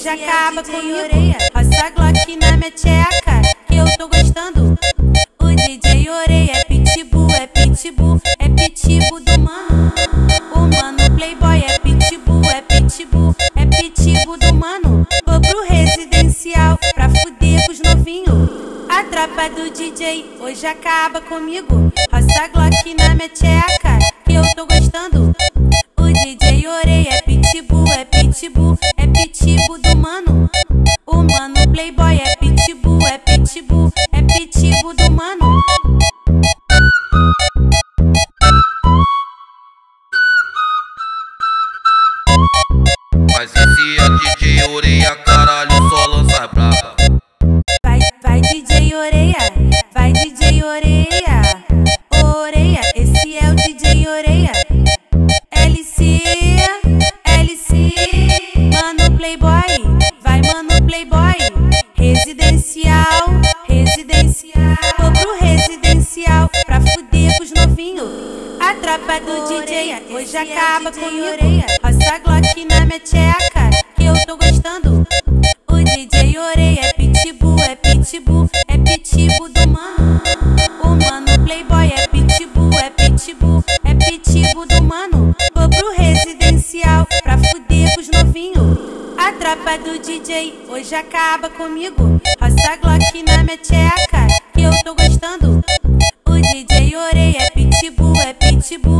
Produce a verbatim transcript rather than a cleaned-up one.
acaba comigo. Roça Glock na minha tcheca, que eu tô gostando. O D J Orelha é pitbull, é pitbull, é pitbull do mano. O mano playboy é pitbull, é pitbull, é pitbull do mano. Vou pro residencial pra fuder com os novinhos. A tropa do D J hoje acaba comigo. Roça Glock na minha tcheca, que eu tô gostando. O D J Orelha é pitbull, é pitbull, é pitbull do mano. O mano playboy é pitbull, é pitbull, é pitbull do mano. Mas esse é D J Orelha, caralho, só lança braba. Vai, vai D J Orelha, vai D J Orelha. Orelha, esse é o D J Orelha. L C, L C, mano playboy, vai mano playboy. Residencial, residencial, vou pro residencial pra fuder com os novinhos. A tropa do D J hoje acaba comigo. Roça Glock na minha tcheca, que eu tô gostando. O D J Orelha é pitbull, é pitbull, é pitbull do mano. O mano playboy é pitbull, é pitbull, é pitbull do mano. Vou pro residencial pra fuder com os novinhos. A tropa do D J hoje acaba comigo. Roça Glock na minha tcheca, que eu tô gostando. O D J Orelha é pitbull, é pitbull,